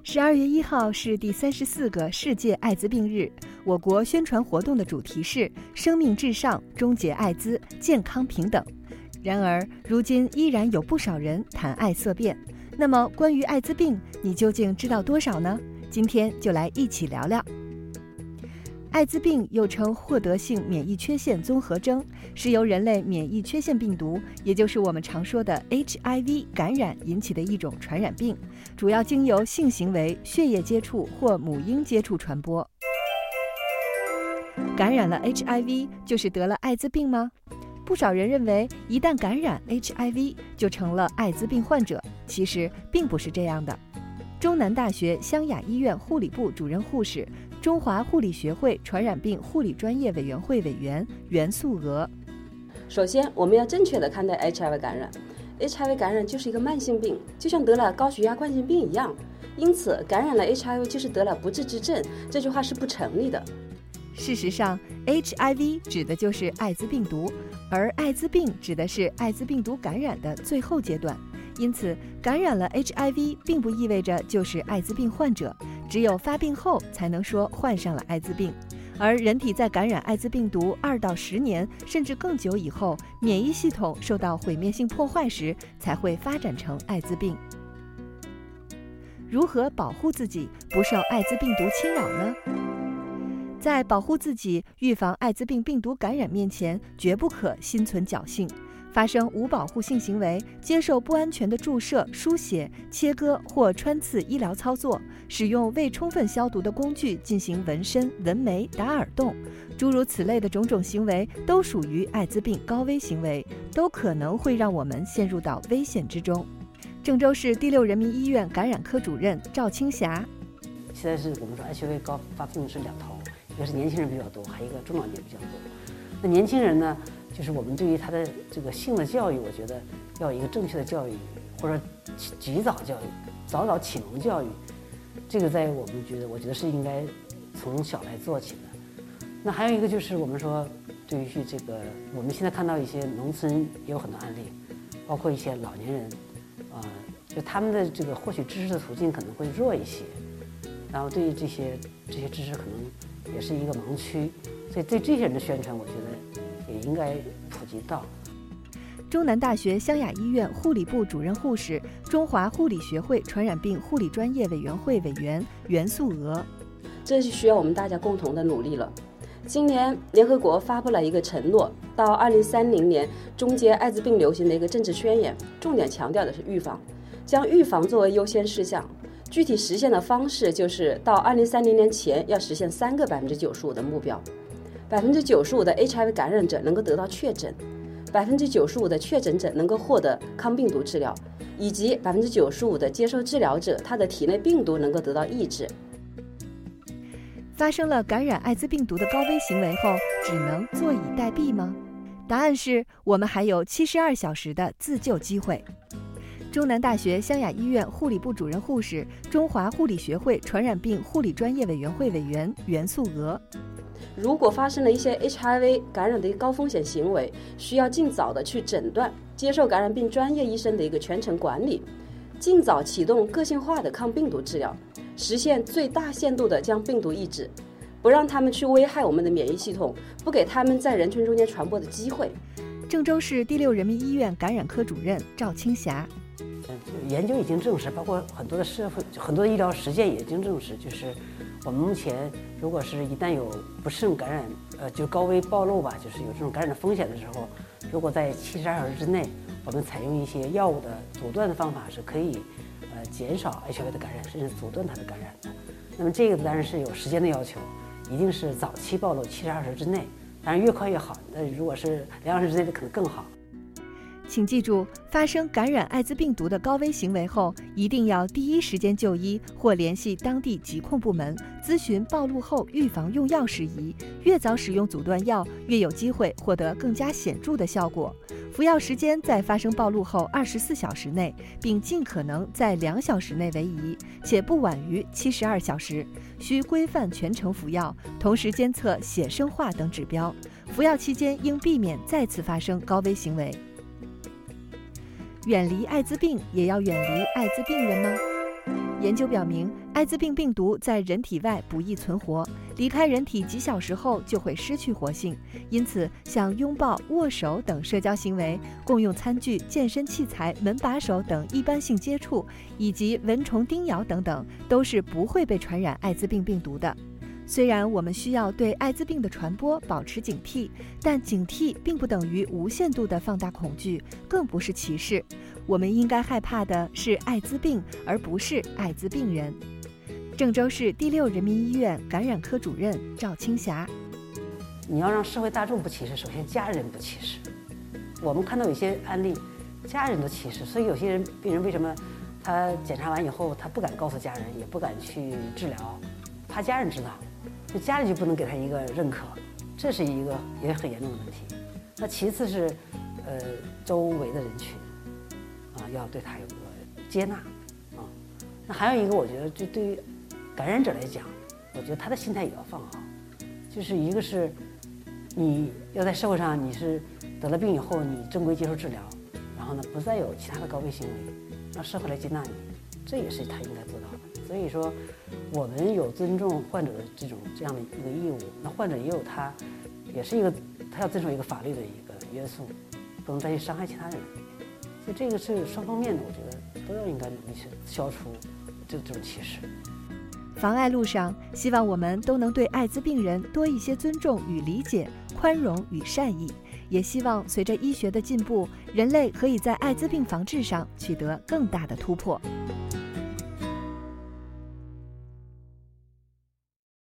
12月1号是第34个世界艾滋病日，我国宣传活动的主题是生命至上，终结艾滋，健康平等。然而，如今依然有不少人谈爱色变。那么，关于艾滋病，你究竟知道多少呢？今天就来一起聊聊。艾滋病又称获得性免疫缺陷综合征，是由人类免疫缺陷病毒，也就是我们常说的 HIV 感染引起的一种传染病，主要经由性行为、血液接触或母婴接触传播。感染了 HIV 就是得了艾滋病吗？不少人认为，一旦感染 HIV 就成了艾滋病患者，其实并不是这样的。中南大学湘雅医院护理部主任护士、中华护理学会传染病护理专业委员会委员袁素娥。 首先，我们要正确地看待 HIV 感染。HIV 感染就是一个慢性病，就像得了高血压冠心病一样。因此，感染了 HIV 就是得了不治之症，这句话是不成立的。 事实上 ，HIV 指的就是艾滋病毒，而艾滋病指的是艾滋病毒感染的最后阶段。因此，感染了 HIV 并不意味着就是艾滋病患者，只有发病后才能说患上了艾滋病。而人体在感染艾滋病毒2到10年甚至更久以后，免疫系统受到毁灭性破坏时，才会发展成艾滋病。如何保护自己不受艾滋病毒侵扰呢？在保护自己、预防艾滋病病毒感染面前，绝不可心存侥幸。发生无保护性行为，接受不安全的注射、输血、切割或穿刺医疗操作，使用未充分消毒的工具进行纹身、纹眉、打耳洞，诸如此类的种种行为，都属于艾滋病高危行为，都可能会让我们陷入到危险之中。郑州市第6人民医院感染科主任赵青霞。 现在是我们说 HIV 高发病是两头，一个是年轻人比较多，还有一个中老年比较多。那年轻人呢，就是我们对于他的这个性的教育，我觉得要有一个正确的教育，或者及早教育、早早启蒙教育。这个在我觉得是应该从小来做起的。那还有一个就是我们说，对于这个我们现在看到一些农村也有很多案例，包括一些老年人，就他们的这个获取知识的途径可能会弱一些，然后对于这些知识可能也是一个盲区，所以对这些人的宣传，我觉得也应该普及到。 中南大学湘雅医院护理部主任护士、中华护理学会传染病护理专业委员会委员袁素娥。 这是需要我们大家共同的努力了。今年联合国发布了一个承诺，到2030年终结艾滋病流行的一个政治宣言，重点强调的是预防，将预防作为优先事项。具体实现的方式就是到2030年前要实现3个95%的目标，95%的 HIV 感染者能够得到确诊，95%的确诊者能够获得抗病毒治疗，以及95%的接受治疗者他的体内病毒能够得到抑制。 发生了感染艾滋病毒的高危行为后，只能坐以待毙吗？答案是我们还有72小时的自救机会。中南大学湘雅医院护理部主任护士、中华护理学会传染病护理专业委员会委员袁素娥。 如果发生了一些 HIV 感染的高风险行为，需要尽早的去诊断，接受感染病专业医生的一个全程管理，尽早启动个性化的抗病毒治疗，实现最大限度的将病毒抑制，不让他们去危害我们的免疫系统，不给他们在人群中间传播的机会。 郑州市第6人民医院感染科主任赵青霞。 研究已经证实，包括很多的很多的医疗实践也已经证实，就是我们目前如果是一旦有不慎感染，就高危暴露吧，就是有这种感染的风险的时候，如果在72小时之内，我们采用一些药物的阻断的方法，是可以减少 HIV 的感染，甚至阻断它的感染的。那么这个当然是有时间的要求，一定是早期暴露72小时之内，当然越快越好。那如果是2小时之内的可能更好。 请记住，发生感染艾滋病毒的高危行为后，一定要第一时间就医或联系当地疾控部门咨询暴露后预防用药事宜。越早使用阻断药，越有机会获得更加显著的效果。服药时间在发生暴露后24小时内，并尽可能在2小时内为宜，且不晚于72小时。需规范全程服药，同时监测血生化等指标。服药期间应避免再次发生高危行为。远离艾滋病，也要远离艾滋病人吗？ 研究表明，艾滋病病毒在人体外不易存活，离开人体几小时后就会失去活性。因此，像拥抱、握手等社交行为、共用餐具、健身器材、门把手等一般性接触，以及蚊虫叮咬等等，都是不会被传染艾滋病病毒的。虽然我们需要对艾滋病的传播保持警惕，但警惕并不等于无限度的放大恐惧，更不是歧视。我们应该害怕的是艾滋病，而不是艾滋病人。郑州市第6人民医院感染科主任赵青霞： 你要让社会大众不歧视，首先家人不歧视。我们看到有些案例，家人都歧视，所以有些病人为什么他检查完以后他不敢告诉家人，也不敢去治疗，怕家人知道。就家里就不能给他一个认可，这是一个也很严重的问题。那其次是，周围的人群，要对他有个接纳，那还有一个，我觉得就对于感染者来讲，我觉得他的心态也要放好，就是一个是，你要在社会上你是得了病以后，你正规接受治疗，然后呢不再有其他的高危行为，让社会来接纳你，这也是他应该做到的。所以说，我们有尊重患者的这样的一个义务，那患者也有他，也是一个他要遵守一个法律的一个约束，不能再去伤害其他人。所以这个是双方面的，我觉得都要应该努力去消除这种歧视。 防艾路上，希望我们都能对艾滋病人多一些尊重与理解、宽容与善意，也希望随着医学的进步，人类可以在艾滋病防治上取得更大的突破。